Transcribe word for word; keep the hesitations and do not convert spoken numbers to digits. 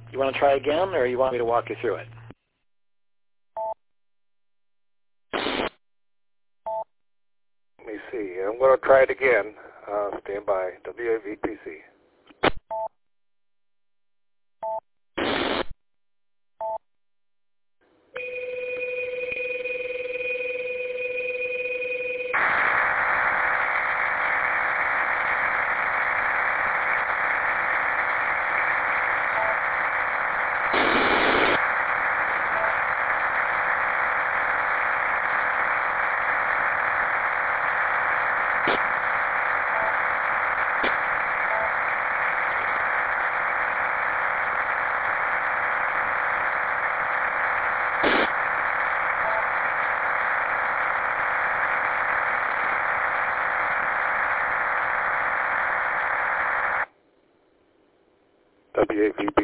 You want to try again, or you want me to walk you through it? Let me see. I'm going to try it again. Uh, stand by. W A V P C. W A V P